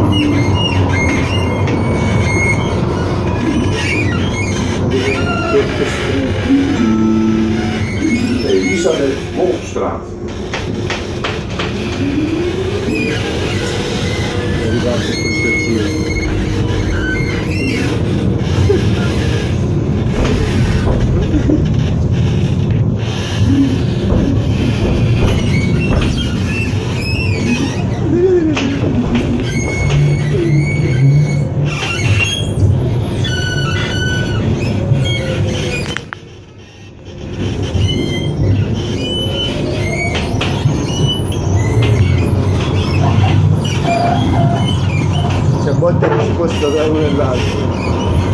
Elisabeth Wolfstraat. È arrivato col terzino. C'è volte che si sposta da uno e l'altro.